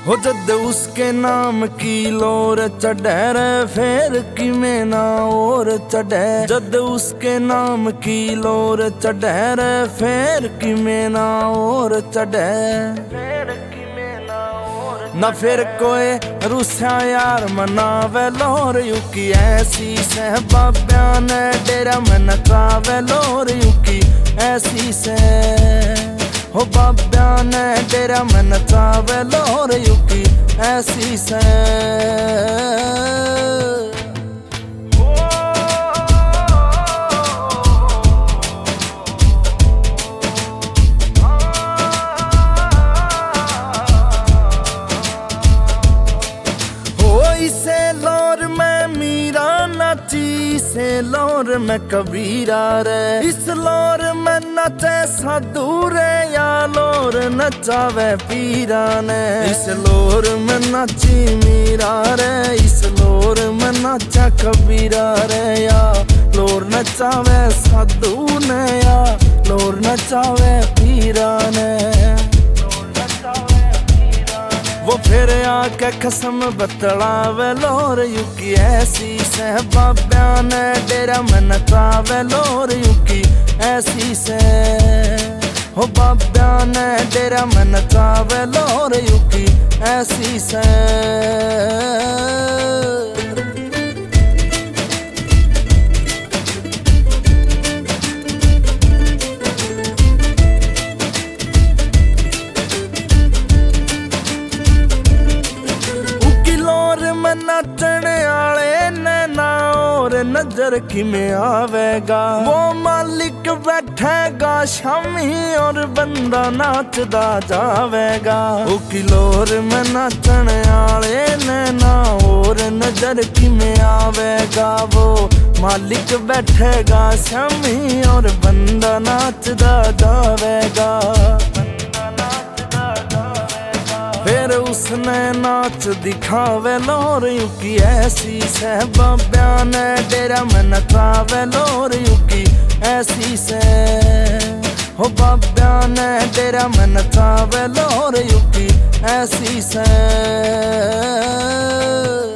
हो जद उसके नाम की लोर चढ़े रे फेर किमें ना और चढ़े। जद उसके नाम की लोर चढ़े रे फेर किमें ना और चढ़े। ना फिर कोई रुस्या यार मनावे लोर युकी ऐसी से बाब्या ने डेरा में नचावे लोर युकी ऐसी से। हो बाब्या ने डेरा में नचावे लोर युकी ऐसी से। इसे लोर में मीरा नाची से लोर में कबीरा रे। इस लोर में नचे साधु रे या लोर नचावे पीरा ने। इस लोर में नाची मीरा रे इस लोर में नाचा कबीरा रे या लोर नचावे साधु ने या लोर नचावे पीरा ने। वो फिर आके कसम बतलावे लोर युकी ऐसी से बाब्या ने डेरा में नचावे लोर युकी ऐसी से। हो बाब्या ने डेरा में नचावे लोर युकी ऐसी से। नचने आले नैना और नजर किमें आवेगा। वो मालिक बैठेगा शामी और बंदा नाचदा जावेगा। वो किलोर में नचने आले नैना और नजर किमें आवेगा। वो मालिक बैठेगा शामी और बंदा नाचदा जावेगा। फिर उसने नाच दिखावे लोर युकी ऐसी से बाब्या ने डेरा में नचावे लोर युकी ऐसी से। हो बाब्या ने डेरा में नचावे लोर युकी ऐसी से।